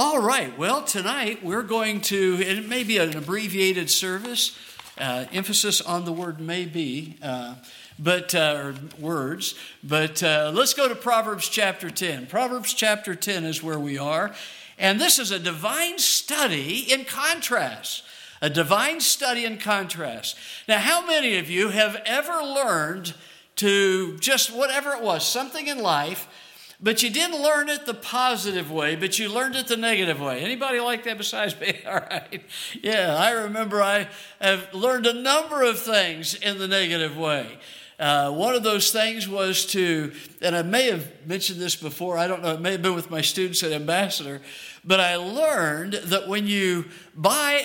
All right, well, tonight we're going to, and it may be an abbreviated service, emphasis on the word may be, or words, but let's go to Proverbs chapter 10. Proverbs chapter 10 is where we are, and this is a divine study in contrast. A divine study in contrast. Now, how many of you have ever learned to just whatever it was, something in life, but you didn't learn it the positive way, but you learned it the negative way? Anybody like that besides me? All right. Yeah, I remember I have learned a number of things in the negative way. One of those things was to, and I may have mentioned this before, I don't know, it may have been with my students at Ambassador, but I learned that when you buy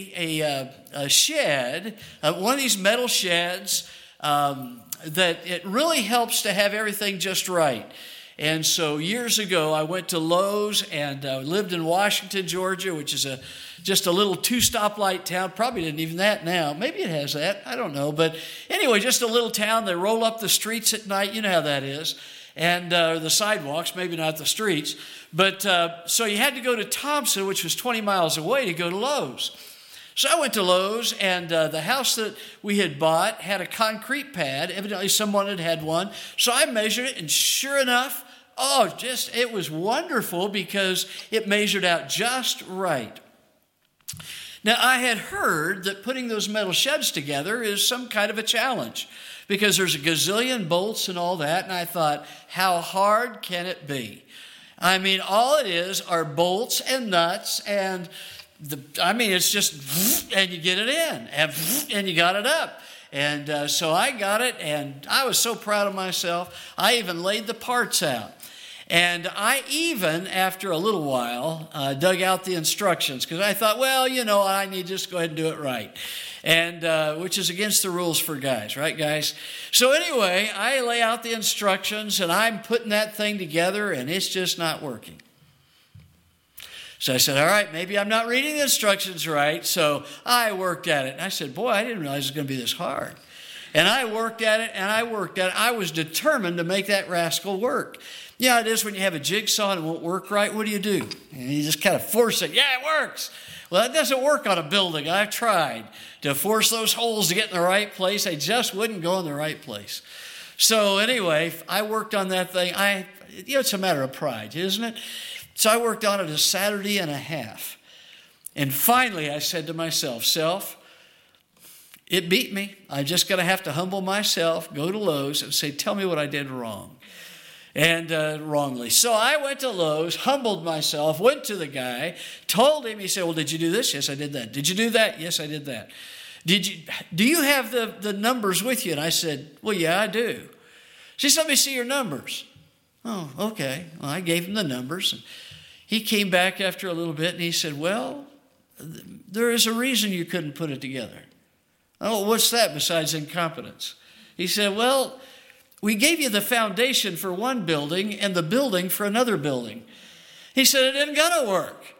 a shed, one of these metal sheds, that it really helps to have everything just right. And so years ago, I went to Lowe's and lived in Washington, Georgia, which is just a little 2-stoplight town. Probably didn't even that now. Maybe it has that. I don't know. But anyway, just a little town. They roll up the streets at night. You know how that is. And the sidewalks, maybe not the streets. But so you had to go to Thompson, which was 20 miles away, to go to Lowe's. So I went to Lowe's, and the house that we had bought had a concrete pad. Evidently, someone had had one. So I measured it, and sure enough, it was wonderful because it measured out just right. Now, I had heard that putting those metal sheds together is some kind of a challenge because there's a gazillion bolts and all that, and I thought, how hard can it be? I mean, all it is are bolts and nuts, and it's just, and you get it in, and you got it up. And so I got it, and I was so proud of myself. I even laid the parts out. And I even, after a little while, dug out the instructions because I thought, I need to just go ahead and do it right. And which is against the rules for guys, right, guys? So anyway, I lay out the instructions, and I'm putting that thing together, and it's just not working. So I said, all right, maybe I'm not reading the instructions right. So I worked at it. And I said, boy, I didn't realize it was going to be this hard. And I worked at it, and I worked at it. I was determined to make that rascal work. Yeah, it is when you have a jigsaw and it won't work right. What do? And you just kind of force it. Yeah, it works. Well, that doesn't work on a building. I've tried to force those holes to get in the right place. They just wouldn't go in the right place. So anyway, I worked on that thing. It's a matter of pride, isn't it? So I worked on it a Saturday and a half. And finally, I said to myself, self, it beat me. I'm just going to have to humble myself, go to Lowe's, and say, tell me what I did wrong. And wrongly. So I went to Lowe's, humbled myself, went to the guy, told him, he said, well, did you do this? Yes, I did that. Did you do that? Yes, I did that. Do you have the numbers with you? And I said, well, yeah, I do. She said, let me see your numbers. Oh, okay. Well, I gave him the numbers. And he came back after a little bit and he said, well, there is a reason you couldn't put it together. Oh, what's that besides incompetence? He said, well, we gave you the foundation for one building and the building for another building. He said, it isn't going to work.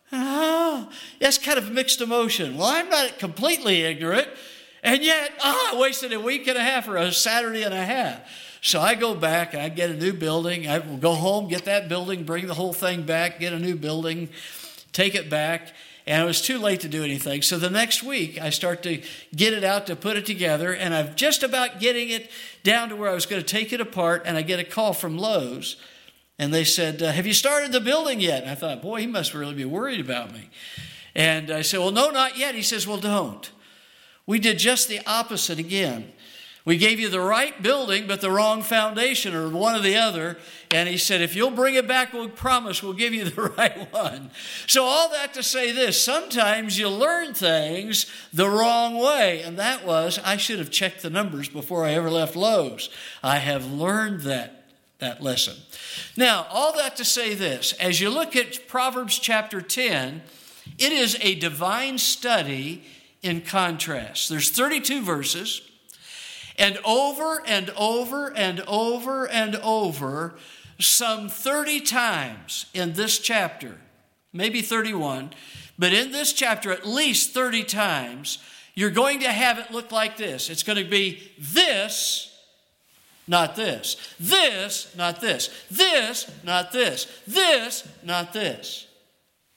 Oh, that's kind of mixed emotion. Well, I'm not completely ignorant. And yet, I wasted a week and a half or a Saturday and a half. So I go back and I get a new building. I will go home, get that building, bring the whole thing back, get a new building, take it back. And it was too late to do anything. So the next week, I start to get it out to put it together. And I'm just about getting it down to where I was going to take it apart. And I get a call from Lowe's. And they said, have you started the building yet? And I thought, boy, he must really be worried about me. And I said, well, no, not yet. He says, well, don't. We did just the opposite again. We gave you the right building, but the wrong foundation, or one or the other. And he said, if you'll bring it back, we'll promise we'll give you the right one. So all that to say this, sometimes you learn things the wrong way. And that was, I should have checked the numbers before I ever left Lowe's. I have learned that lesson. Now, all that to say this, as you look at Proverbs chapter 10, it is a divine study in contrast. There's 32 verses. And over and over and over and over, some 30 times in this chapter, maybe 31, but in this chapter at least 30 times, you're going to have it look like this. It's going to be this, not this. This, not this. This, not this. This, not this.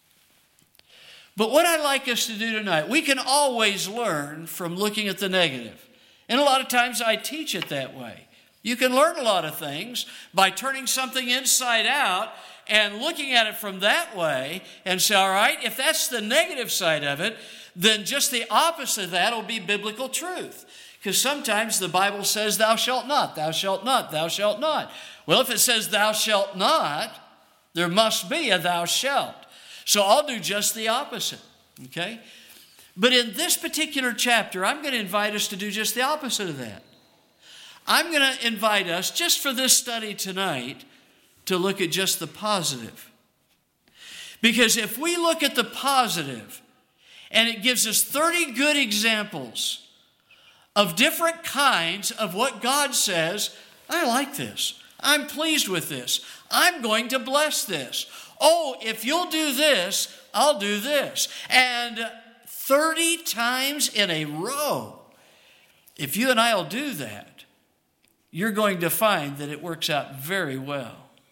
But what I'd like us to do tonight, we can always learn from looking at the negative. And a lot of times I teach it that way. You can learn a lot of things by turning something inside out and looking at it from that way and say, all right, if that's the negative side of it, then just the opposite of that will be biblical truth. Because sometimes the Bible says, thou shalt not, thou shalt not, thou shalt not. Well, if it says thou shalt not, there must be a thou shalt. So I'll do just the opposite, okay? But in this particular chapter, I'm going to invite us to do just the opposite of that. I'm going to invite us, just for this study tonight, to look at just the positive. Because if we look at the positive, and it gives us 30 good examples of different kinds of what God says, I like this. I'm pleased with this. I'm going to bless this. Oh, if you'll do this, I'll do this. And 30 times in a row, if you and I will do that, you're going to find that it works out very well.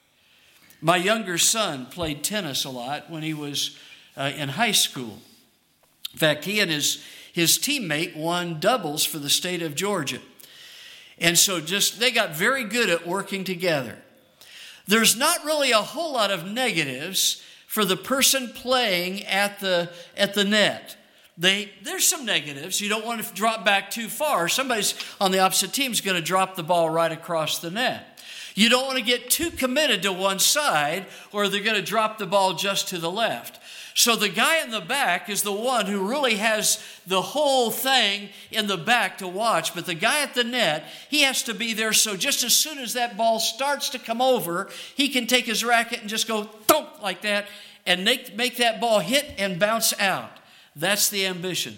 My younger son played tennis a lot when he was in high school. In fact, he and his teammate won doubles for the state of Georgia. And so they got very good at working together. There's not really a whole lot of negatives for the person playing at the net. There's some negatives. You don't want to drop back too far. Somebody's on the opposite team is going to drop the ball right across the net. You don't want to get too committed to one side or they're going to drop the ball just to the left. So the guy in the back is the one who really has the whole thing in the back to watch. But the guy at the net, he has to be there. So just as soon as that ball starts to come over, he can take his racket and just go thump like that and make that ball hit and bounce out. That's the ambition.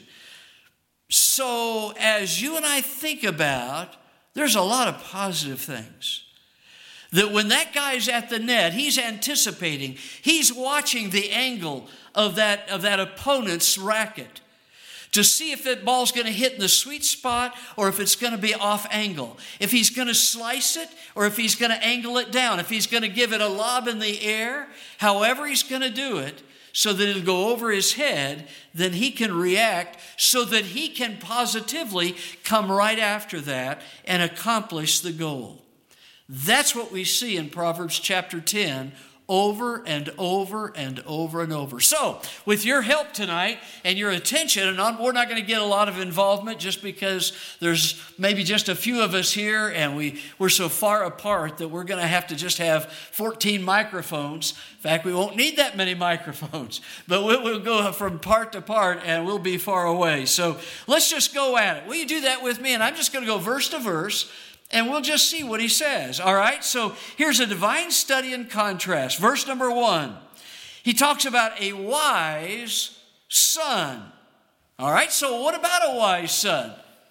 So as you and I think about, there's a lot of positive things. That when that guy's at the net, he's anticipating, he's watching the angle of that opponent's racket to see if that ball's going to hit in the sweet spot or if it's going to be off angle. If he's going to slice it or if he's going to angle it down. If he's going to give it a lob in the air, however he's going to do it so that it'll go over his head, then he can react so that he can positively come right after that and accomplish the goal. That's what we see in Proverbs chapter 10 over and over and over and over. So, with your help tonight and your attention, and we're not going to get a lot of involvement just because there's maybe just a few of us here and we're so far apart that we're going to have to just have 14 microphones. In fact, we won't need that many microphones, but we'll go from part to part and we'll be far away. So, let's just go at it. Will you do that with me? And I'm just going to go verse to verse. And we'll just see what he says. All right, so here's a divine study in contrast. Verse number 1. He talks about a wise son. All right, so what about a wise son?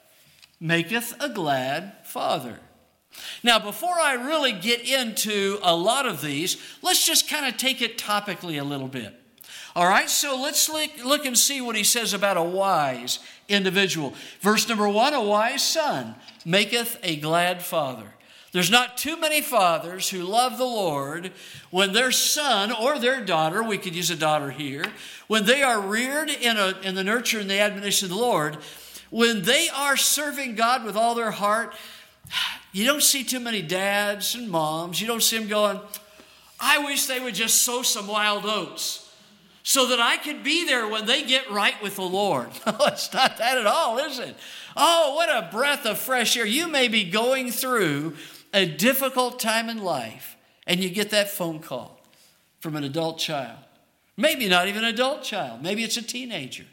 Maketh a glad father. Now, before I really get into a lot of these, let's just kind of take it topically a little bit. All right, so let's look and see what he says about a wise individual. Verse number 1, a wise son maketh a glad father. There's not too many fathers who love the Lord when their son or their daughter, we could use a daughter here, when they are reared in the nurture and the admonition of the Lord, when they are serving God with all their heart, you don't see too many dads and moms. You don't see them going, I wish they would just sow some wild oats so that I could be there when they get right with the Lord. No, it's not that at all, is it? Oh, what a breath of fresh air. You may be going through a difficult time in life, and you get that phone call from an adult child. Maybe not even an adult child. Maybe it's a teenager.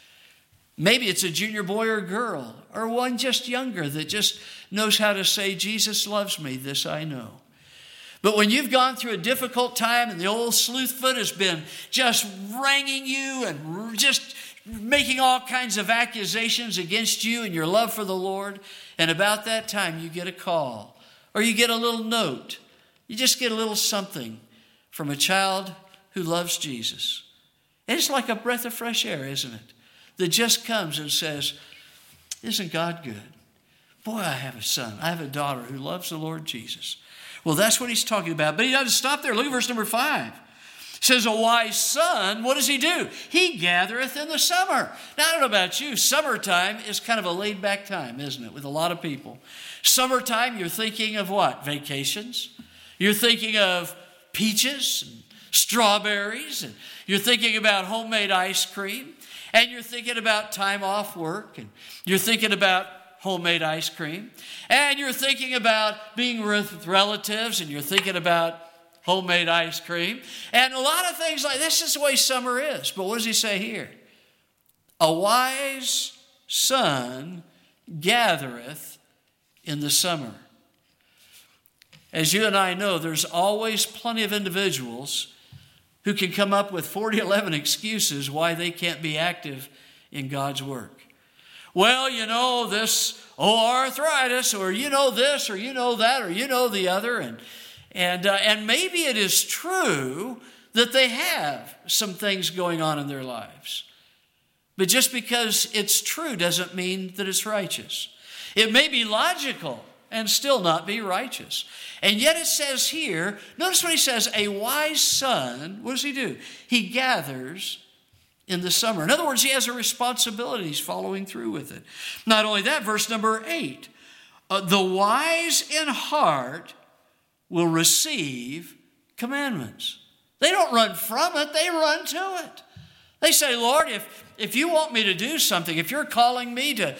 Maybe it's a junior boy or girl, or one just younger that just knows how to say, Jesus loves me, this I know. But when you've gone through a difficult time and the old sleuthfoot has been just wrangling you and just making all kinds of accusations against you and your love for the Lord, and about that time you get a call or you get a little note, you just get a little something from a child who loves Jesus. And it's like a breath of fresh air, isn't it? That just comes and says, isn't God good? Boy, I have a son, I have a daughter who loves the Lord Jesus. Well, that's what he's talking about. But he doesn't stop there. Look at verse number 5. says a wise son, what does he do? He gathereth in the summer. Now, I don't know about you. Summertime is kind of a laid-back time, isn't it, with a lot of people. Summertime, you're thinking of what? Vacations. You're thinking of peaches and strawberries. And you're thinking about homemade ice cream. And you're thinking about time off work. And you're thinking about homemade ice cream. And you're thinking about being with relatives. And you're thinking about homemade ice cream, and a lot of things like this. Is the way summer is. But what does he say here? A wise son gathereth in the summer. As you and I know, there's always plenty of individuals who can come up with 11 excuses why they can't be active in God's work. Well, you know this, arthritis, or you know this, or you know that, or you know the other, and maybe it is true that they have some things going on in their lives. But just because it's true doesn't mean that it's righteous. It may be logical and still not be righteous. And yet it says here, notice what he says, a wise son, what does he do? He gathers in the summer. In other words, he has a responsibility. He's following through with it. Not only that, verse number 8, the wise in heart will receive commandments. They don't run from it, they run to it. They say, Lord, if you want me to do something, if you're calling me to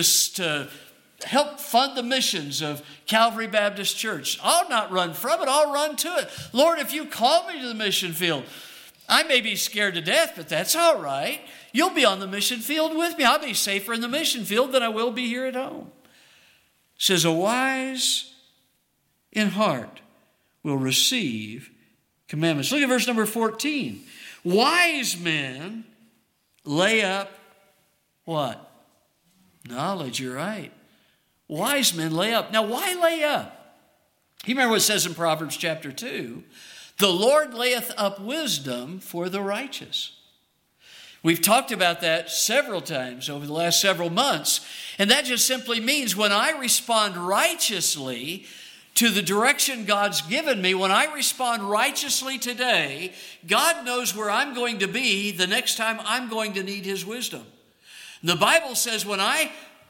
help fund the missions of Calvary Baptist Church, I'll not run from it, I'll run to it. Lord, if you call me to the mission field, I may be scared to death, but that's all right. You'll be on the mission field with me. I'll be safer in the mission field than I will be here at home. It says, a wise in heart will receive commandments. Look at verse number 14. Wise men lay up what? Knowledge, you're right. Wise men lay up. Now, why lay up? You remember what it says in Proverbs chapter 2? The Lord layeth up wisdom for the righteous. We've talked about that several times over the last several months. And that just simply means when I respond righteously to the direction God's given me, when I respond righteously today, God knows where I'm going to be the next time I'm going to need His wisdom. The Bible says when I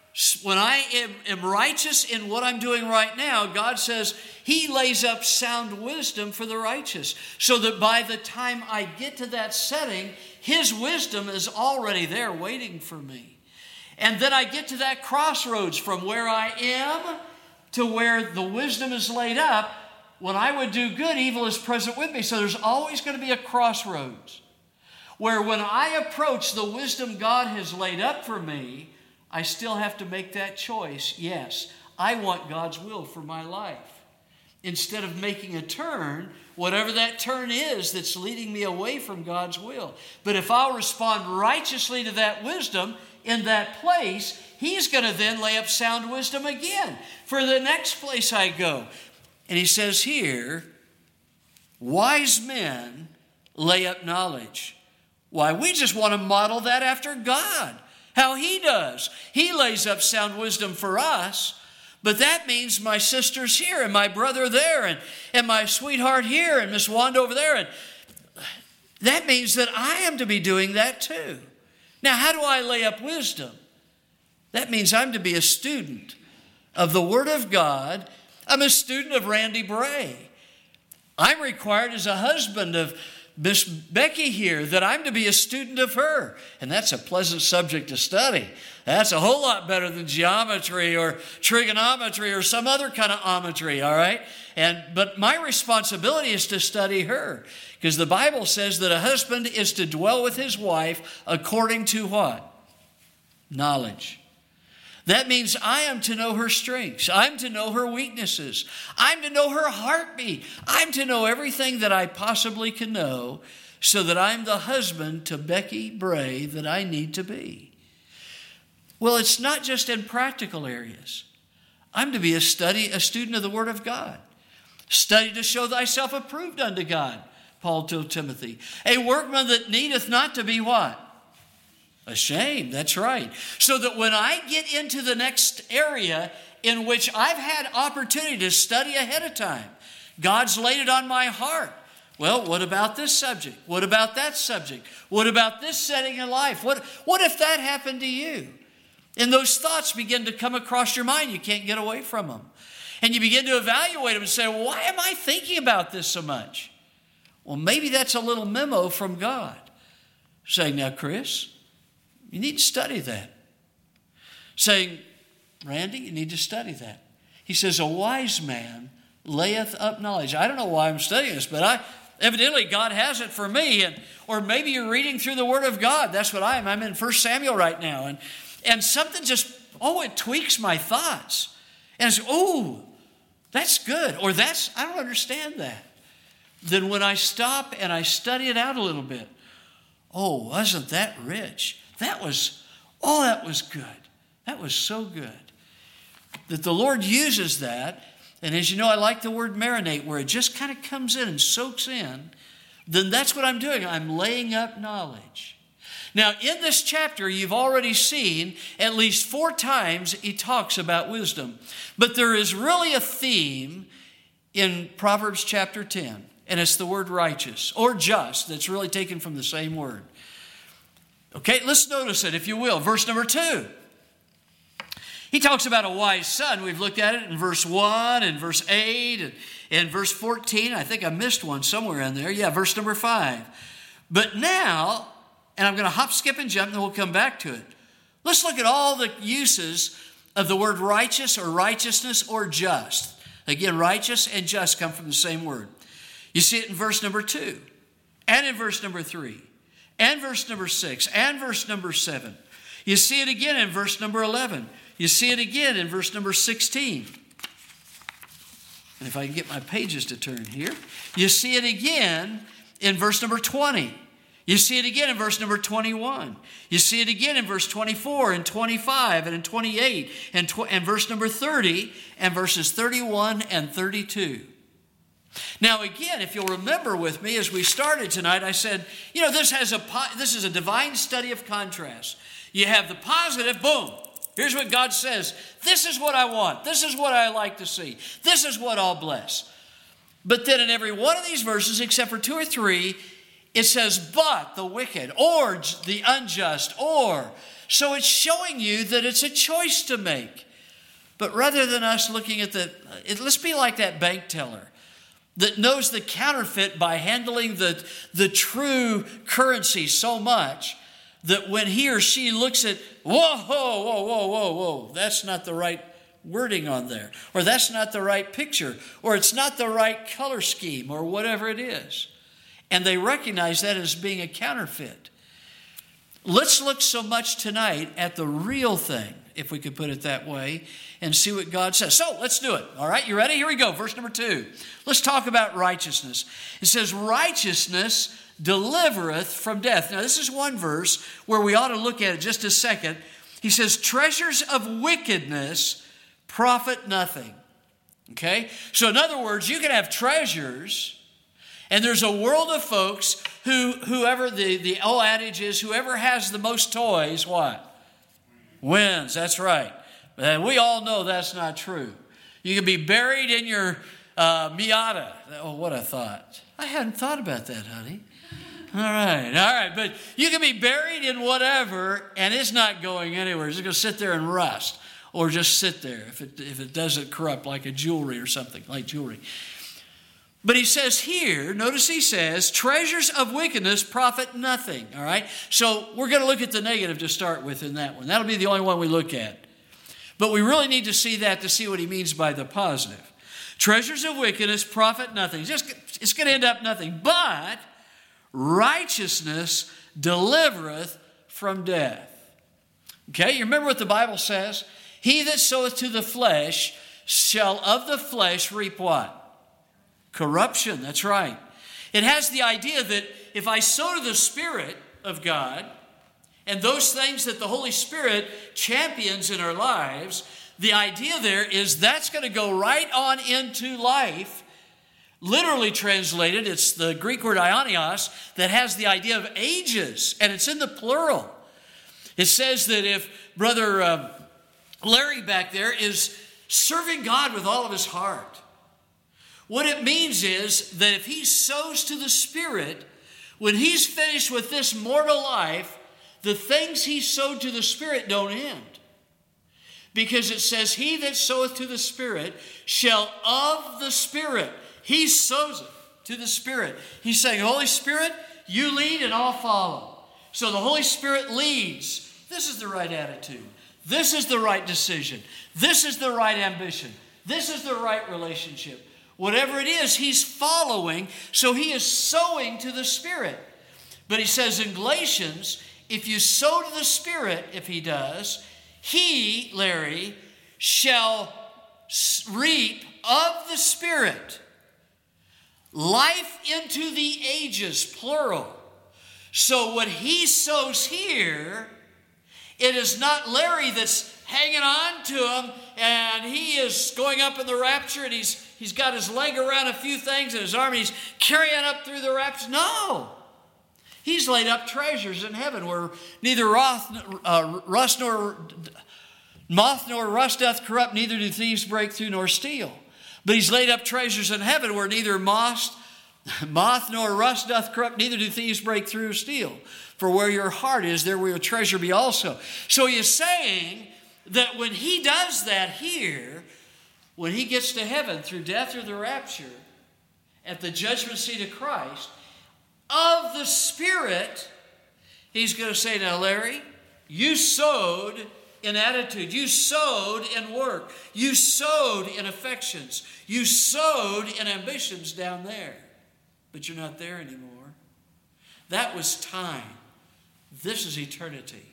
am righteous in what I'm doing right now, God says He lays up sound wisdom for the righteous, so that by the time I get to that setting, His wisdom is already there waiting for me. And then I get to that crossroads from where I am to where the wisdom is laid up. When I would do good, evil is present with me. So there's always going to be a crossroads where when I approach the wisdom God has laid up for me, I still have to make that choice. Yes, I want God's will for my life. Instead of making a turn, whatever that turn is that's leading me away from God's will. But if I'll respond righteously to that wisdom in that place, He's going to then lay up sound wisdom again for the next place I go. And he says here, wise men lay up knowledge. Why, we just want to model that after God, how He does. He lays up sound wisdom for us, but that means my sister's here and my brother there and my sweetheart here and Miss Wanda over there. And that means that I am to be doing that too. Now, how do I lay up wisdom? That means I'm to be a student of the Word of God. I'm a student of Randy Bray. I'm required as a husband of Miss Becky here that I'm to be a student of her. And that's a pleasant subject to study. That's a whole lot better than geometry or trigonometry or some other kind of ometry, all right? But my responsibility is to study her, because the Bible says that a husband is to dwell with his wife according to what? Knowledge. That means I am to know her strengths. I'm to know her weaknesses. I'm to know her heartbeat. I'm to know everything that I possibly can know so that I'm the husband to Becky Bray that I need to be. Well, it's not just in practical areas. I'm to be a student of the Word of God. Study to show thyself approved unto God, Paul told Timothy. A workman that needeth not to be what? Ashamed, that's right. So that when I get into the next area in which I've had opportunity to study ahead of time, God's laid it on my heart. Well, what about this subject? What about that subject? What about this setting in life? What if that happened to you? And those thoughts begin to come across your mind. You can't get away from them. And you begin to evaluate them and say, well, why am I thinking about this so much? Well, maybe that's a little memo from God saying, now, Chris, you need to study that. Saying, Randy, you need to study that. He says, a wise man layeth up knowledge. I don't know why I'm studying this, but evidently God has it for me. Or maybe you're reading through the Word of God. That's what I am. I'm in 1 Samuel right now. And something just, it tweaks my thoughts. And it's, that's good. Or I don't understand that. Then when I stop and I study it out a little bit, wasn't that rich? That was good. That was so good. That the Lord uses that. And as you know, I like the word marinate, where it just kind of comes in and soaks in. Then that's what I'm doing. I'm laying up knowledge. Now, in this chapter, you've already seen at least 4 times he talks about wisdom. But there is really a theme in Proverbs chapter 10. And it's the word righteous or just that's really taken from the same word. Okay, let's notice it, if you will. Verse number 2. He talks about a wise son. We've looked at it in verse 1 and verse 8 and verse 14. I think I missed one somewhere in there. Yeah, verse number 5. But now, and I'm going to hop, skip, and jump, and then we'll come back to it. Let's look at all the uses of the word righteous or righteousness or just. Again, righteous and just come from the same word. You see it in verse number 2 and in verse number 3 and verse number 6 and verse number 7. You see it again in verse number 11. You see it again in verse number 16. And if I can get my pages to turn here. You see it again in verse number 20. You see it again in verse number 21. You see it again in verse 24 and 25 and in 28 and verse number 30 and verses 31 and 32. Now again, if you'll remember with me as we started tonight, I said, this is a divine study of contrast. You have the positive, boom. Here's what God says. This is what I want. This is what I like to see. This is what I'll bless. But then in every one of these verses, except for 2 or 3, it says, but the wicked, or the unjust, or. So it's showing you that it's a choice to make. But rather than us looking at let's be like that bank teller that knows the counterfeit by handling the true currency so much that when he or she looks at, whoa, that's not the right wording on there, or that's not the right picture, or it's not the right color scheme, or whatever it is. And they recognize that as being a counterfeit. Let's look so much tonight at the real thing, if we could put it that way, and see what God says. So let's do it. All right, you ready? Here we go. Verse number 2. Let's talk about righteousness. It says, righteousness delivereth from death. Now, this is one verse where we ought to look at it just a second. He says, treasures of wickedness profit nothing. Okay? So in other words, you can have treasures, and there's a world of folks whoever the old adage is, whoever has the most toys, what? Wins. That's right. And we all know that's not true. You can be buried in your Miata. Oh, what a thought. I hadn't thought about that, honey. All right. But you can be buried in whatever, and it's not going anywhere. It's going to sit there and rust, or just sit there if it doesn't corrupt like a jewelry or something, like jewelry. But he says here, notice he says, treasures of wickedness profit nothing. All right? So we're going to look at the negative to start with in that one. That'll be the only one we look at. But we really need to see that to see what he means by the positive. Treasures of wickedness profit nothing. It's going to end up nothing. But righteousness delivereth from death. Okay, you remember what the Bible says? He that soweth to the flesh shall of the flesh reap what? Corruption, that's right. It has the idea that if I sow to the Spirit of God, and those things that the Holy Spirit champions in our lives, the idea there is that's going to go right on into life. Literally translated, it's the Greek word aionios that has the idea of ages, and it's in the plural. It says that if Brother Larry back there is serving God with all of his heart, What it means is that if he sows to the Spirit, when he's finished with this mortal life, the things he sowed to the Spirit don't end. Because it says, he that soweth to the Spirit shall of the Spirit. He sows it to the Spirit. He's saying, Holy Spirit, you lead and I'll follow. So the Holy Spirit leads. This is the right attitude. This is the right decision. This is the right ambition. This is the right relationship. Whatever it is, he's following. So he is sowing to the Spirit. But he says in Galatians, if you sow to the Spirit, if he does, he, Larry, shall reap of the Spirit life into the ages, plural. So what he sows here, it is not Larry that's hanging on to him and he is going up in the rapture and he's got his leg around a few things and his arm and he's carrying up through the rapture. No. He's laid up treasures in heaven where neither moth nor rust doth corrupt, neither do thieves break through nor steal. But he's laid up treasures in heaven where neither moth nor rust doth corrupt, neither do thieves break through or steal. For where your heart is, there will your treasure be also. So he is saying that when he does that here, when he gets to heaven through death or the rapture, at the judgment seat of Christ, of the Spirit, he's going to say, now Larry, you sowed in attitude. You sowed in work. You sowed in affections. You sowed in ambitions down there. But you're not there anymore. That was time. This is eternity.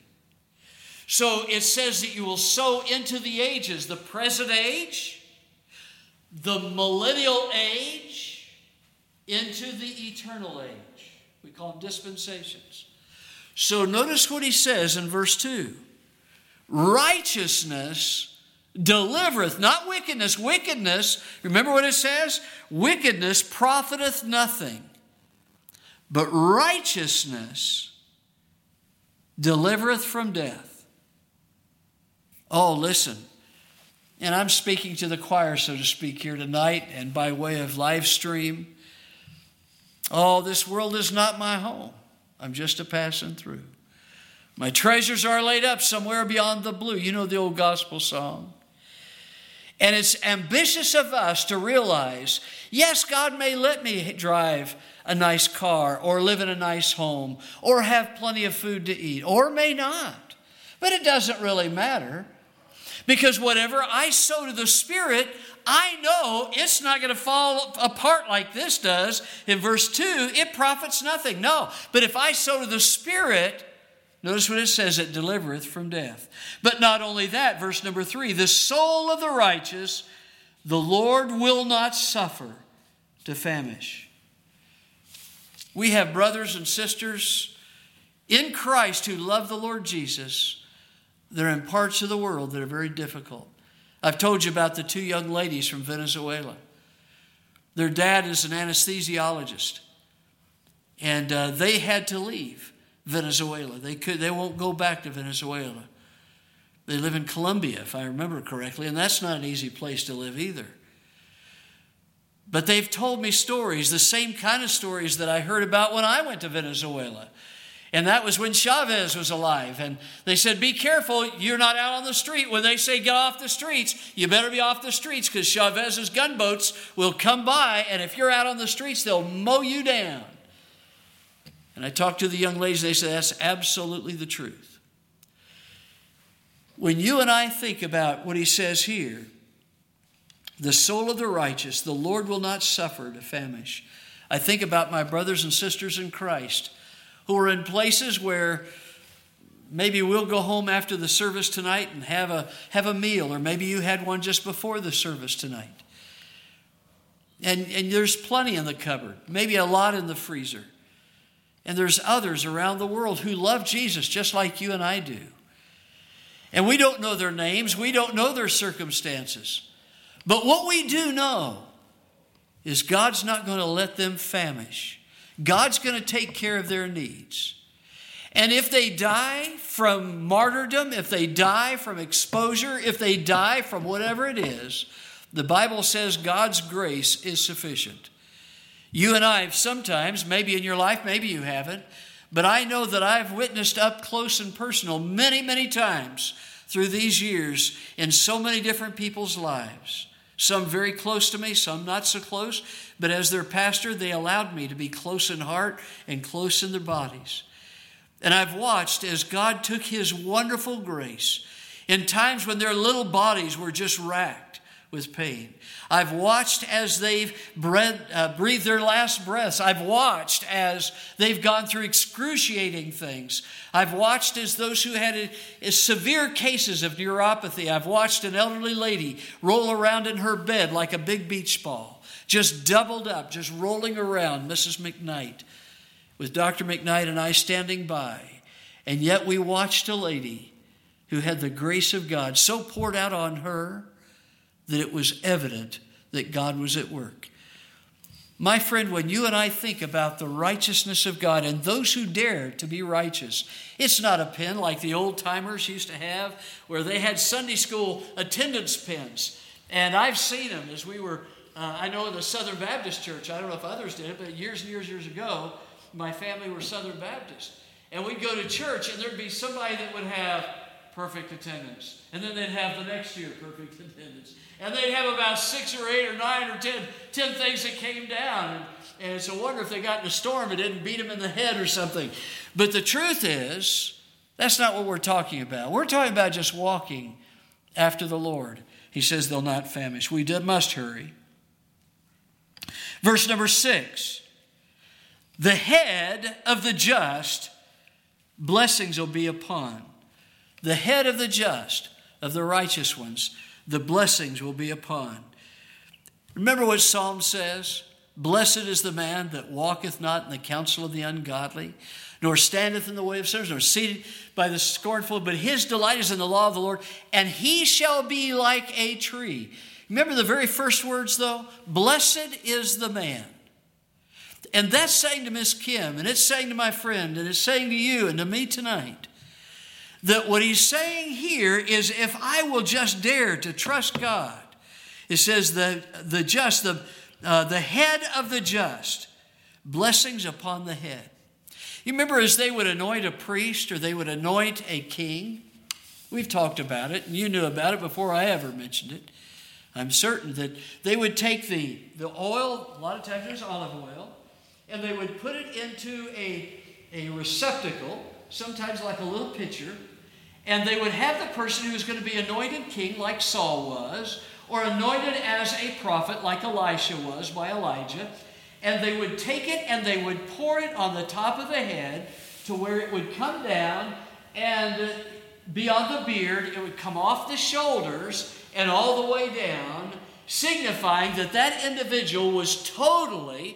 So it says that you will sow into the ages, the present age, the millennial age, into the eternal age. We call them dispensations. So notice what he says in verse 2. Righteousness delivereth, not wickedness. Wickedness, remember what it says? Wickedness profiteth nothing, but righteousness delivereth from death. Oh, listen. And I'm speaking to the choir, so to speak, here tonight and by way of live stream. Oh, this world is not my home. I'm just a passing through. My treasures are laid up somewhere beyond the blue. You know the old gospel song. And it's ambitious of us to realize, yes, God may let me drive a nice car or live in a nice home or have plenty of food to eat, or may not. But it doesn't really matter, because whatever I sow to the Spirit, I know it's not going to fall apart like this does. In verse 2, it profits nothing. No, but if I sow to the Spirit, notice what it says, it delivereth from death. But not only that, verse number 3, the soul of the righteous, the Lord will not suffer to famish. We have brothers and sisters in Christ who love the Lord Jesus. They're in parts of the world that are very difficult. I've told you about the two young ladies from Venezuela. Their dad is an anesthesiologist, and they had to leave Venezuela. They won't go back to Venezuela. They live in Colombia, if I remember correctly, and that's not an easy place to live either. But they've told me stories, the same kind of stories that I heard about when I went to Venezuela. And that was when Chavez was alive. And they said, be careful, you're not out on the street. When they say get off the streets, you better be off the streets, because Chavez's gunboats will come by, and if you're out on the streets, they'll mow you down. And I talked to the young ladies, they said, that's absolutely the truth. When you and I think about what he says here, the soul of the righteous, the Lord will not suffer to famish. I think about my brothers and sisters in Christ who are in places where maybe we'll go home after the service tonight and have a meal, or maybe you had one just before the service tonight. And there's plenty in the cupboard, maybe a lot in the freezer. And there's others around the world who love Jesus just like you and I do. And we don't know their names, we don't know their circumstances. But what we do know is God's not going to let them famish. God's going to take care of their needs. And if they die from martyrdom, if they die from exposure, if they die from whatever it is, The Bible says God's grace is sufficient. You and I have sometimes, maybe in your life, maybe you haven't, but I know that I've witnessed up close and personal many, many times through these years in so many different people's lives. Some very close to me, some not so close, but as their pastor, they allowed me to be close in heart and close in their bodies. And I've watched as God took his wonderful grace in times when their little bodies were just racked with pain. I've watched as they've breathed their last breaths. I've watched as they've gone through excruciating things. I've watched as those who had severe cases of neuropathy. I've watched an elderly lady roll around in her bed like a big beach ball, just doubled up, just rolling around, Mrs. McKnight, with Dr. McKnight and I standing by. And yet we watched a lady who had the grace of God so poured out on her that it was evident that God was at work. My friend, when you and I think about the righteousness of God and those who dare to be righteous, it's not a pen like the old timers used to have where they had Sunday school attendance pens. And I've seen them as we were, I know in the Southern Baptist Church, I don't know if others did it, but years and years ago, my family were Southern Baptist. And we'd go to church and there'd be somebody that would have perfect attendance. And then they'd have the next year perfect attendance. And they'd have about 6 or 8 or 9 or 10 things that came down. And it's a wonder if they got in a storm, it didn't beat them in the head or something. But the truth is, that's not what we're talking about. We're talking about just walking after the Lord. He says they'll not famish. We must hurry. Verse number 6. The head of the just, blessings will be upon. The head of the just, of the righteous ones, the blessings will be upon. Remember what Psalm says? Blessed is the man that walketh not in the counsel of the ungodly, nor standeth in the way of sinners, nor seated by the scornful, but his delight is in the law of the Lord, and he shall be like a tree. Remember the very first words, though? Blessed is the man. And that's saying to Miss Kim, and it's saying to my friend, and it's saying to you and to me tonight, that what he's saying here is if I will just dare to trust God, it says that the just, the head of the just, blessings upon the head. You remember as they would anoint a priest or they would anoint a king? We've talked about it, and you knew about it before I ever mentioned it. I'm certain that they would take the oil, a lot of times there's olive oil, and they would put it into a receptacle, sometimes like a little pitcher, and they would have the person who was going to be anointed king like Saul was, or anointed as a prophet like Elisha was by Elijah, and they would take it and they would pour it on the top of the head to where it would come down and be on the beard. It would come off the shoulders and all the way down, signifying that that individual was totally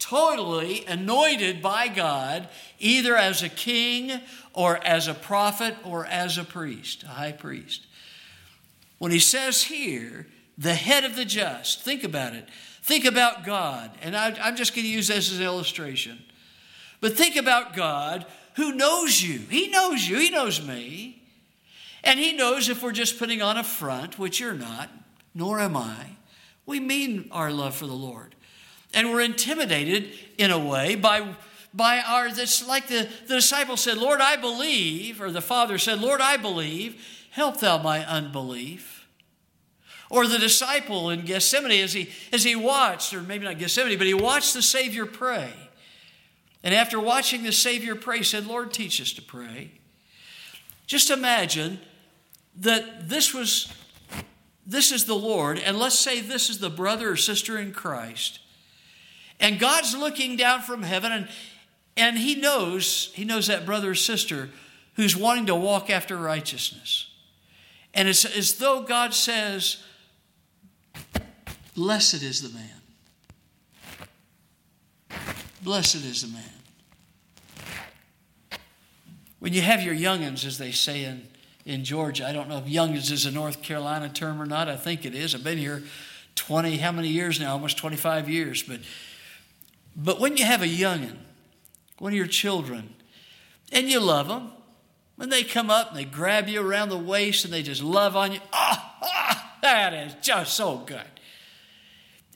anointed by God, either as a king or as a prophet or as a priest, a high priest. When he says here, the head of the just, think about it. Think about God. And I'm just going to use this as an illustration. But think about God who knows you. He knows you. He knows me. And he knows if we're just putting on a front, which you're not, nor am I. We mean our love for the Lord. And we're intimidated in a way by our, that's like the disciple said, Lord, I believe, or the father said, Lord, I believe, help thou my unbelief. Or the disciple in Gethsemane as he watched, or maybe not Gethsemane, but he watched the Savior pray. And after watching the Savior pray, he said, Lord, teach us to pray. Just imagine that this is the Lord, and let's say this is the brother or sister in Christ. And God's looking down from heaven, and he knows that brother or sister who's wanting to walk after righteousness. And it's as though God says, blessed is the man. Blessed is the man. When you have your youngins, as they say in Georgia, I don't know if youngins is a North Carolina term or not. I think it is. I've been here 20, how many years now? Almost 25 years. But when you have a youngin, one of your children, and you love them, when they come up and they grab you around the waist and they just love on you, that is just so good.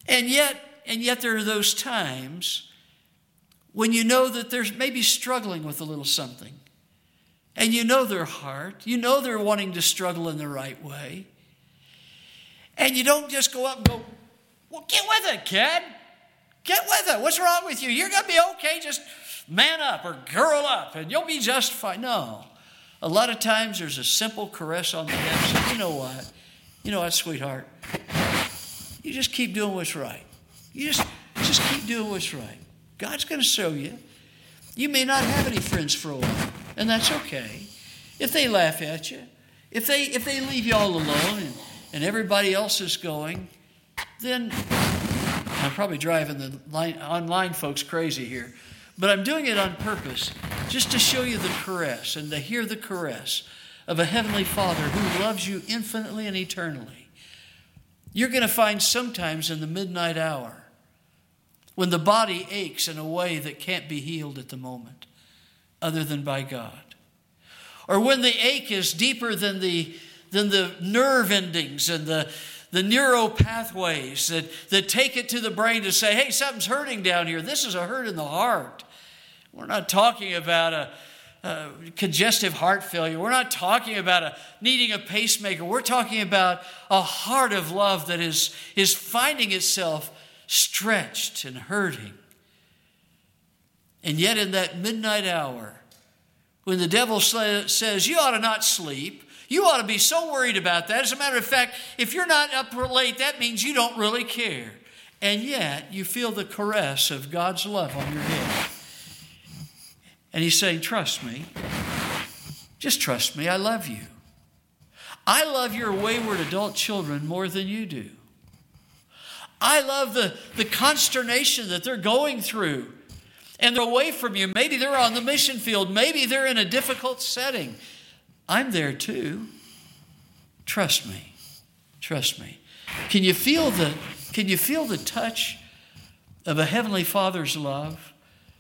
And yet there are those times when you know that they're maybe struggling with a little something. And you know their heart. You know they're wanting to struggle in the right way. And you don't just go up and go, well, get with it, kid. Get with it. What's wrong with you? You're going to be okay. Just man up or girl up and you'll be just fine. No. A lot of times there's a simple caress on the head. So you know what? You know what, sweetheart? You just keep doing what's right. You just keep doing what's right. God's going to show you. You may not have any friends for a while, and that's okay. If they laugh at you, if they leave you all alone and everybody else is going, then I'm probably driving the online folks crazy here. But I'm doing it on purpose, just to show you the caress and to hear the caress of a Heavenly Father who loves you infinitely and eternally. You're going to find sometimes in the midnight hour, when the body aches in a way that can't be healed at the moment, other than by God. Or when the ache is deeper than the nerve endings and the neuro pathways that take it to the brain to say, hey, something's hurting down here. This is a hurt in the heart. We're not talking about a congestive heart failure. We're not talking about needing a pacemaker. We're talking about a heart of love that is finding itself stretched and hurting. And yet in that midnight hour, when the devil says, you ought to not sleep, you ought to be so worried about that. As a matter of fact, if you're not up late, that means you don't really care. And yet you feel the caress of God's love on your head. And he's saying, trust me. Just trust me. I love you. I love your wayward adult children more than you do. I love the consternation that they're going through. And they're away from you. Maybe they're on the mission field. Maybe they're in a difficult setting. I'm there too. Trust me. Trust me. Can you feel the touch of a Heavenly Father's love?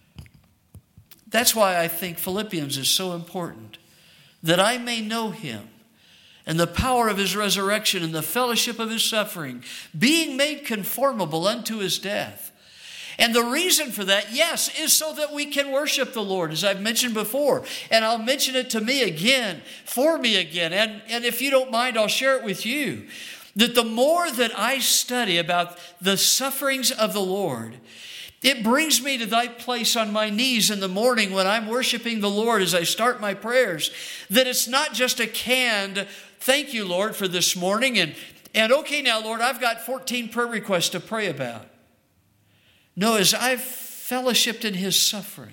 That's why I think Philippians is so important. That I may know him and the power of his resurrection and the fellowship of his suffering, being made conformable unto his death. And the reason for that, yes, is so that we can worship the Lord, as I've mentioned before. And I'll mention it to me again, for me again. And if you don't mind, I'll share it with you. That the more that I study about the sufferings of the Lord, it brings me to that place on my knees in the morning when I'm worshiping the Lord as I start my prayers, that it's not just a canned, thank you, Lord, for this morning. And okay, now, Lord, I've got 14 prayer requests to pray about. No, as I've fellowshipped in his suffering,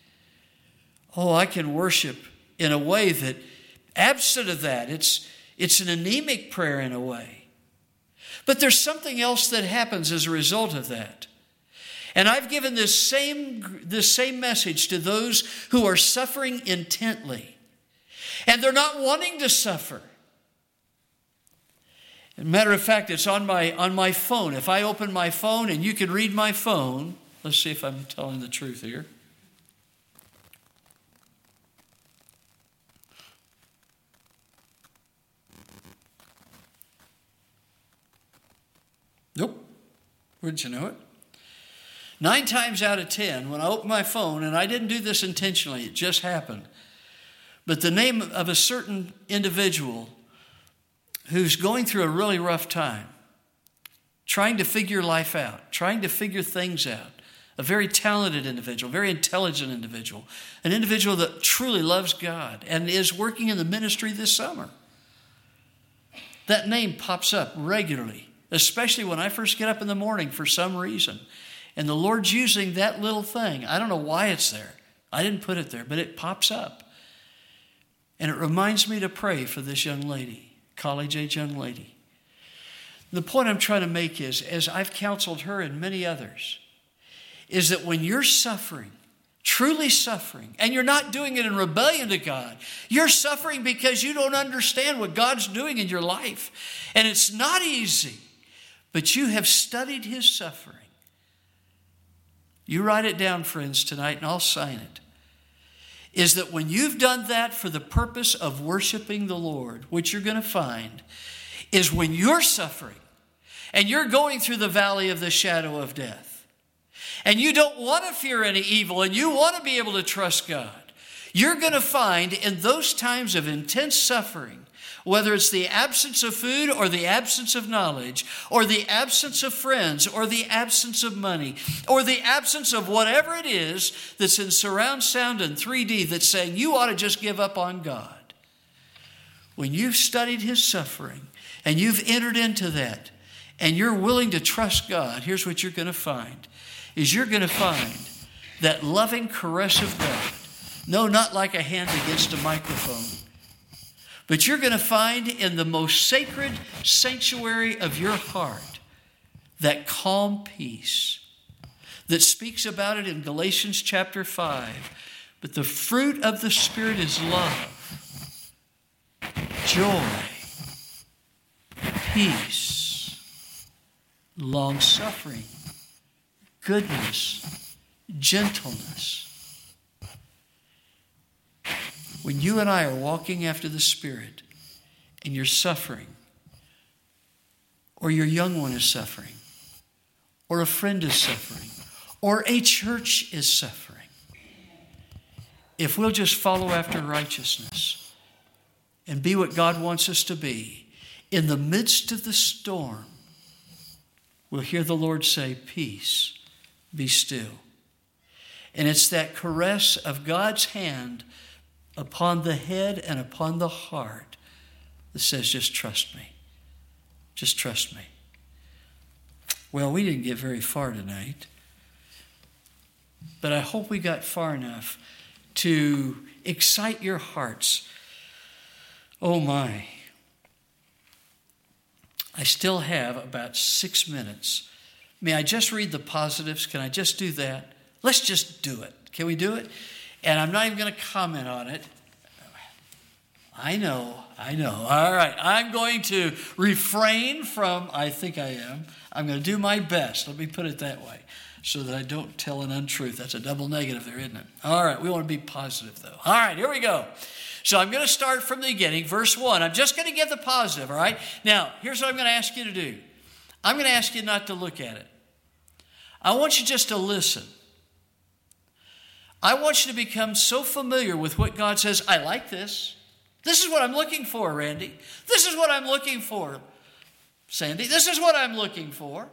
I can worship in a way that, absent of that, it's an anemic prayer in a way. But there's something else that happens as a result of that. And I've given this same message to those who are suffering intently. And they're not wanting to suffer. As a matter of fact, it's on my phone. If I open my phone and you can read my phone, let's see if I'm telling the truth here. Nope. Wouldn't you know it? 9 times out of 10, when I open my phone, and I didn't do this intentionally, it just happened, but the name of a certain individual who's going through a really rough time, trying to figure life out, trying to figure things out, a very talented individual, very intelligent individual, an individual that truly loves God and is working in the ministry this summer. That name pops up regularly, especially when I first get up in the morning for some reason. And the Lord's using that little thing. I don't know why it's there. I didn't put it there, but it pops up. And it reminds me to pray for this young lady, college-age young lady. The point I'm trying to make is, as I've counseled her and many others, is that when you're suffering, truly suffering, and you're not doing it in rebellion to God, you're suffering because you don't understand what God's doing in your life. And it's not easy, but you have studied his suffering. You write it down, friends, tonight, and I'll sign it. Is that when you've done that for the purpose of worshiping the Lord, what you're going to find is when you're suffering and you're going through the valley of the shadow of death, and you don't want to fear any evil, and you want to be able to trust God, you're going to find in those times of intense suffering, whether it's the absence of food or the absence of knowledge or the absence of friends or the absence of money or the absence of whatever it is that's in surround sound and 3D that's saying you ought to just give up on God. When you've studied his suffering and you've entered into that and you're willing to trust God, here's what you're going to find, is you're going to find that loving caress of God. No, not like a hand against a microphone. But you're going to find in the most sacred sanctuary of your heart that calm peace that speaks about it in Galatians chapter 5. But the fruit of the Spirit is love, joy, peace, long-suffering, goodness, gentleness. When you and I are walking after the Spirit and you're suffering, or your young one is suffering, or a friend is suffering, or a church is suffering, if we'll just follow after righteousness and be what God wants us to be, in the midst of the storm, we'll hear the Lord say, peace, be still. And it's that caress of God's hand upon the head and upon the heart that says, just trust me. Just trust me. Well, we didn't get very far tonight, but I hope we got far enough to excite your hearts. Oh my. I still have about 6 minutes. May I just read the positives? Can I just do that? Let's just do it. Can we do it? And I'm not even going to comment on it. I know. All right. I'm going to refrain from, I think I am. I'm going to do my best. Let me put it that way so that I don't tell an untruth. That's a double negative there, isn't it? All right. We want to be positive, though. All right. Here we go. So I'm going to start from the beginning. Verse 1. I'm just going to give the positive, all right? Now, here's what I'm going to ask you to do. I'm going to ask you not to look at it. I want you just to listen. I want you to become so familiar with what God says. I like this. This is what I'm looking for, Randy. This is what I'm looking for, Sandy. This is what I'm looking for.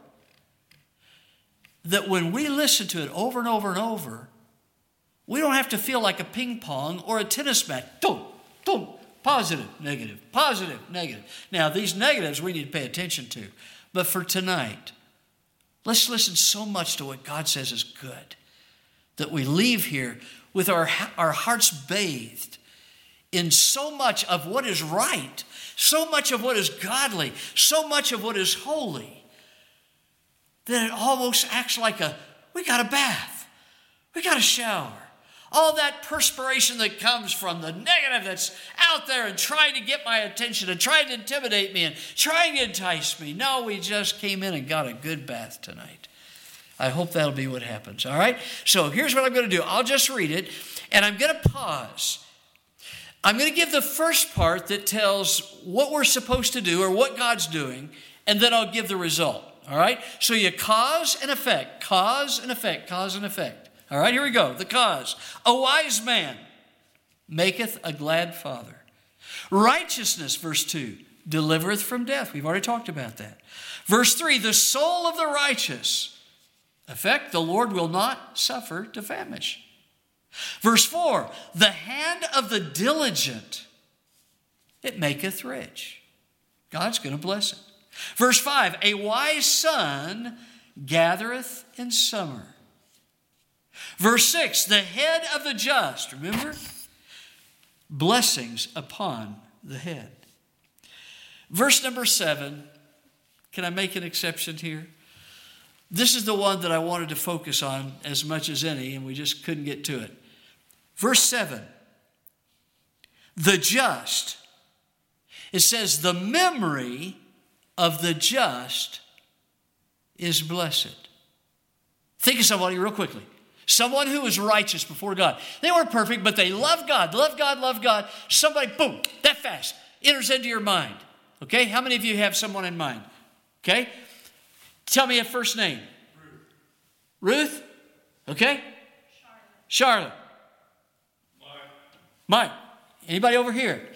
That when we listen to it over and over and over, we don't have to feel like a ping pong or a tennis mat. Boom, boom, positive, negative, positive, negative. Now, these negatives we need to pay attention to. But for tonight, let's listen so much to what God says is good, that we leave here with our hearts bathed in so much of what is right, so much of what is godly, so much of what is holy, that it almost acts like we got a bath, we got a shower. All that perspiration that comes from the negative that's out there and trying to get my attention and trying to intimidate me and trying to entice me. No, we just came in and got a good bath tonight. I hope that'll be what happens, all right? So here's what I'm going to do. I'll just read it, and I'm going to pause. I'm going to give the first part that tells what we're supposed to do or what God's doing, and then I'll give the result, all right? So you cause and effect, cause and effect, cause and effect. All right, here we go. The cause. A wise man maketh a glad father. Righteousness, verse 2, delivereth from death. We've already talked about that. Verse 3, the soul of the righteous. Effect, the Lord will not suffer to famish. Verse 4, the hand of the diligent, it maketh rich. God's going to bless it. Verse 5, a wise son gathereth in summer. Verse 6, the head of the just, remember? Blessings upon the head. Verse number 7, can I make an exception here? This is the one that I wanted to focus on as much as any, and we just couldn't get to it. Verse 7, the just. It says, the memory of the just is blessed. Think of somebody real quickly. Someone who is righteous before God. They weren't perfect, but they love God, love God, love God. Somebody, boom, that fast, enters into your mind. Okay? How many of you have someone in mind? Okay? Tell me a first name. Ruth? Okay. Charlotte. Mike. Anybody over here?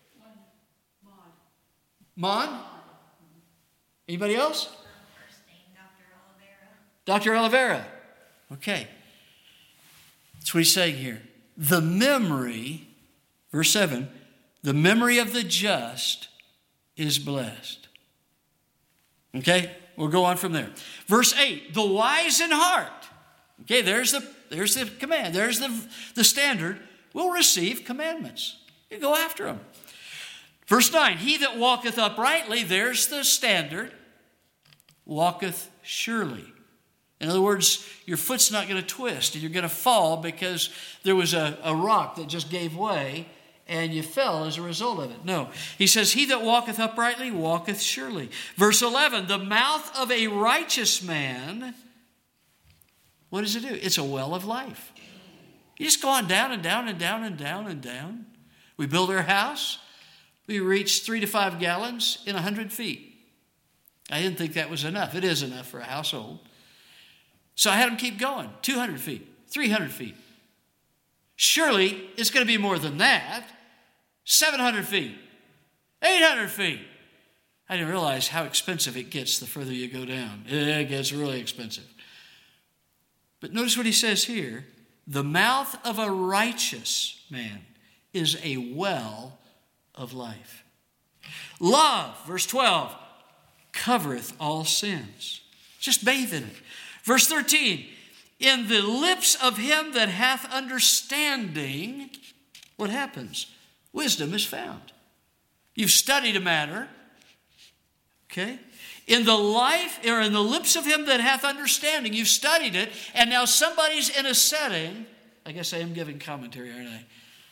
Mon? Anybody else? First name, Dr. Oliveira. Dr. Oliveira. Okay. That's what he's saying here. The memory, verse 7, the memory of the just is blessed. Okay? We'll go on from there. Verse 8, the wise in heart. Okay, there's the command. There's the standard. Will receive commandments. You go after them. Verse 9, he that walketh uprightly, there's the standard, walketh surely. In other words, your foot's not going to twist and you're going to fall because there was a rock that just gave way and you fell as a result of it. No. He says, he that walketh uprightly walketh surely. Verse 11, the mouth of a righteous man, what does it do? It's a well of life. You just go on down and down and down and down and down. We build our house. We reach 3 to 5 gallons in 100 feet. I didn't think that was enough. It is enough for a household. So I had them keep going. 200 feet, 300 feet. Surely it's going to be more than that. 700 feet, 800 feet. I didn't realize how expensive it gets the further you go down. It gets really expensive. But notice what he says here. The mouth of a righteous man is a well of life. Love, verse 12, covereth all sins. Just bathe in it. Verse 13, in the lips of him that hath understanding, what happens? Wisdom is found. You've studied a matter. Okay? In the lips of him that hath understanding, you've studied it, and now somebody's in a setting. I guess I am giving commentary, aren't I?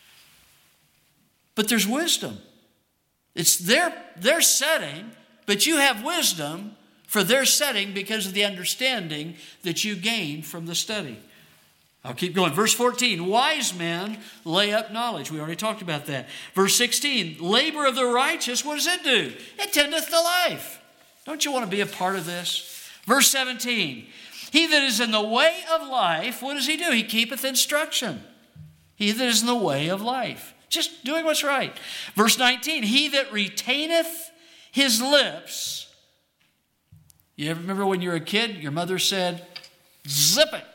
But there's wisdom. It's their setting, but you have wisdom for their setting because of the understanding that you gain from the study. I'll keep going. Verse 14, wise men lay up knowledge. We already talked about that. Verse 16, labor of the righteous, what does it do? It tendeth to life. Don't you want to be a part of this? Verse 17, he that is in the way of life, what does he do? He keepeth instruction. He that is in the way of life. Just doing what's right. Verse 19, he that retaineth his lips. You ever remember when you were a kid, your mother said, zip it.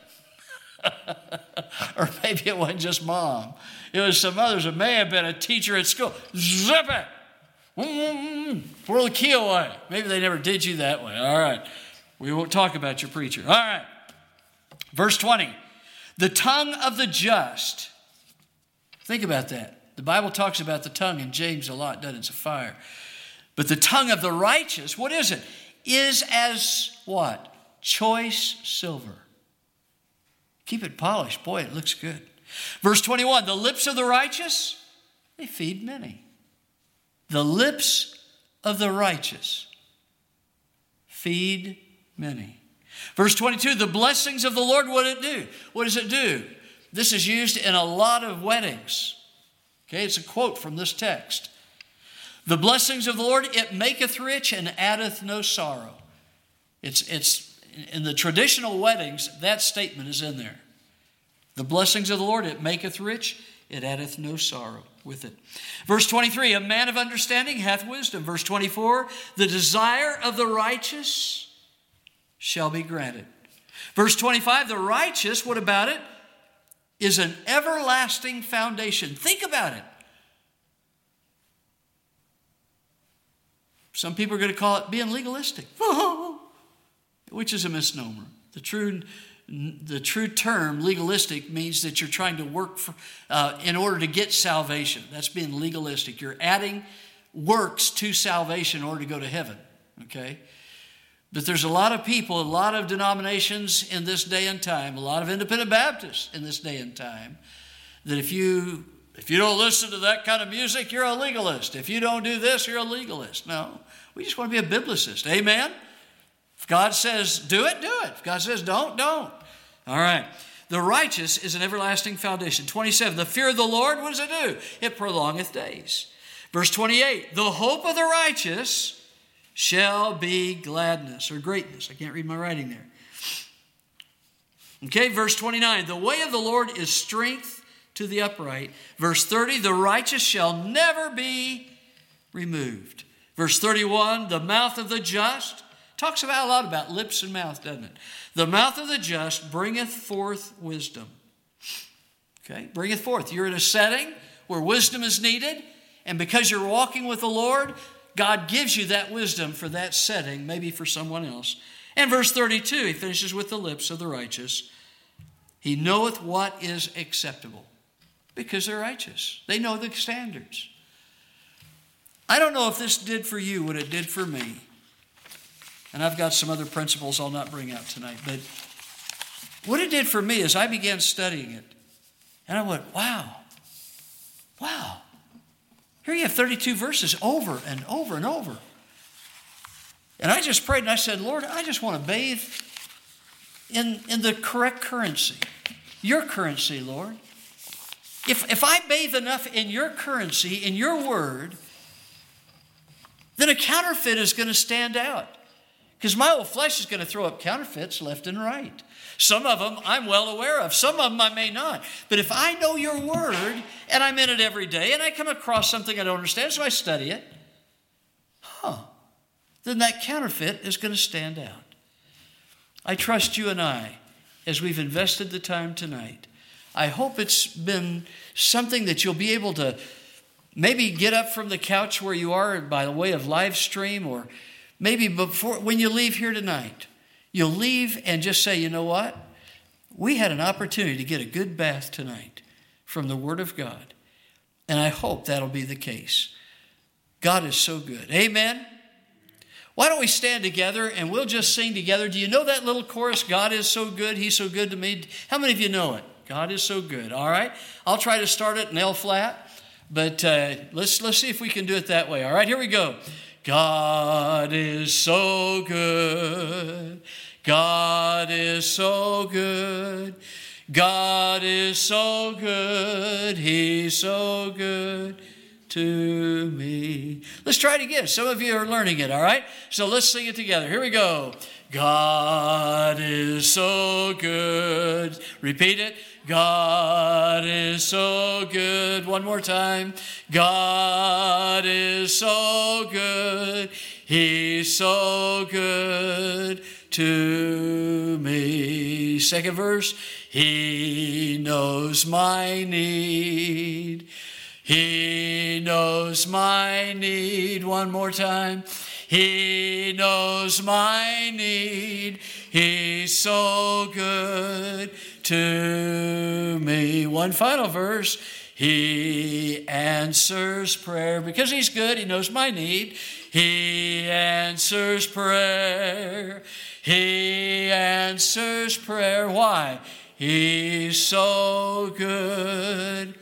Or maybe it wasn't just mom. It was some others. It may have been a teacher at school. Zip it. Throw the key away. Maybe they never did you that way. All right. We won't talk about your preacher. All right. Verse 20. The tongue of the just. Think about that. The Bible talks about the tongue in James a lot, doesn't it? It's a fire. But the tongue of the righteous, what is it? Is as what? Choice silver. Keep it polished. Boy, it looks good. Verse 21, the lips of the righteous, they feed many. The lips of the righteous feed many. Verse 22, the blessings of the Lord, what does it do? What does it do? This is used in a lot of weddings. Okay, it's a quote from this text. The blessings of the Lord, it maketh rich and addeth no sorrow. It's in the traditional weddings, that statement is in there. The blessings of the Lord, it maketh rich, it addeth no sorrow with it. Verse 23, a man of understanding hath wisdom. Verse 24, the desire of the righteous shall be granted. Verse 25, the righteous, what about it? Is an everlasting foundation. Think about it. Some people are going to call it being legalistic, which is a misnomer. The true term, legalistic, means that you're trying to work for, in order to get salvation. That's being legalistic. You're adding works to salvation in order to go to heaven. Okay? But there's a lot of people, a lot of denominations in this day and time, a lot of independent Baptists in this day and time, that if you don't listen to that kind of music, you're a legalist. If you don't do this, you're a legalist. No, we just want to be a biblicist. Amen? If God says do it, do it. If God says don't. All right. The righteous is an everlasting foundation. 27, the fear of the Lord, what does it do? It prolongeth days. Verse 28, the hope of the righteous shall be gladness or greatness. I can't read my writing there. Okay, verse 29, the way of the Lord is strength to the upright. Verse 30, the righteous shall never be removed. Verse 31, the mouth of the just, talks about a lot about lips and mouth, doesn't it? The mouth of the just bringeth forth wisdom. Okay, bringeth forth. You're in a setting where wisdom is needed, and because you're walking with the Lord, God gives you that wisdom for that setting, maybe for someone else. And verse 32, he finishes with the lips of the righteous. He knoweth what is acceptable because they're righteous. They know the standards. I don't know if this did for you what it did for me. And I've got some other principles I'll not bring out tonight. But what it did for me is I began studying it. And I went, wow. Here you have 32 verses over and over and over. And I just prayed and I said, Lord, I just want to bathe in the correct currency. Your currency, Lord. If I bathe enough in your currency, in your word, then a counterfeit is going to stand out. Because my old flesh is going to throw up counterfeits left and right. Some of them I'm well aware of. Some of them I may not. But if I know your word and I'm in it every day and I come across something I don't understand, so I study it, then that counterfeit is going to stand out. I trust you and I, as we've invested the time tonight, I hope it's been something that you'll be able to maybe get up from the couch where you are by the way of live stream, or maybe before when you leave here tonight, you'll leave and just say, you know what? We had an opportunity to get a good bath tonight from the Word of God. And I hope that'll be the case. God is so good. Amen? Why don't we stand together and we'll just sing together. Do you know that little chorus, God is so good, He's so good to me? How many of you know it? God is so good. All right? I'll try to start it in L flat, but let's see if we can do it that way. All right, here we go. God is so good. God is so good. God is so good. He's so good to me. Let's try it again. Some of you are learning it, all right? So let's sing it together. Here we go. God is so good. Repeat it. God is so good. One more time. God is so good. He's so good to me. Second verse. He knows my need. He knows my need. One more time. He knows my need. He's so good to me. One final verse. He answers prayer. Because He's good, He knows my need. He answers prayer. He answers prayer. Why? He's so good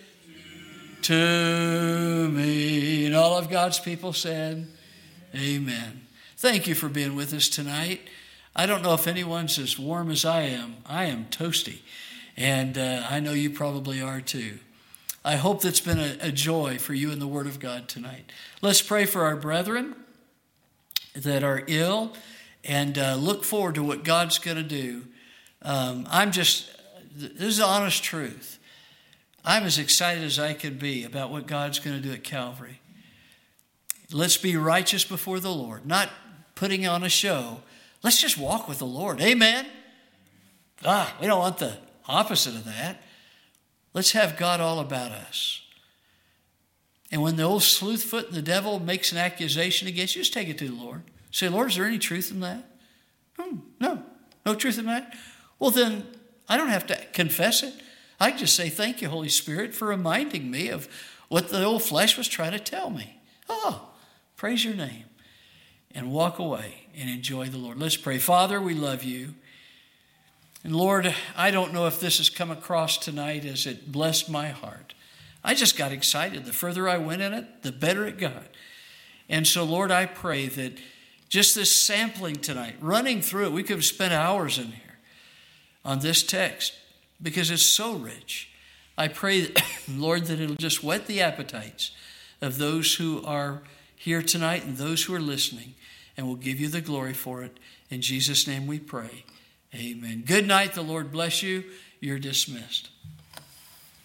to me. And all of God's people said, amen. Thank you for being with us tonight. I don't know if anyone's as warm as I am. I am toasty. And I know you probably are too. I hope that's been a joy for you in the Word of God tonight. Let's pray for our brethren that are ill and look forward to what God's going to do. This is the honest truth. I'm as excited as I can be about what God's going to do at Calvary. Let's be righteous before the Lord, not putting on a show. Let's just walk with the Lord. Amen? We don't want the opposite of that. Let's have God all about us. And when the old sleuthfoot and the devil makes an accusation against you, just take it to the Lord. Say, Lord, is there any truth in that? No truth in that? Well, then I don't have to confess it. I can just say, thank you, Holy Spirit, for reminding me of what the old flesh was trying to tell me. Praise your name. And walk away and enjoy the Lord. Let's pray. Father, we love you. And Lord, I don't know if this has come across tonight as it blessed my heart. I just got excited. The further I went in it, the better it got. And so, Lord, I pray that just this sampling tonight, running through it, we could have spent hours in here on this text because it's so rich. I pray, that, Lord, that it'll just whet the appetites of those who are here tonight and those who are listening. and we'll give you the glory for it. In Jesus' name we pray. Amen. Good night. The Lord bless you. You're dismissed.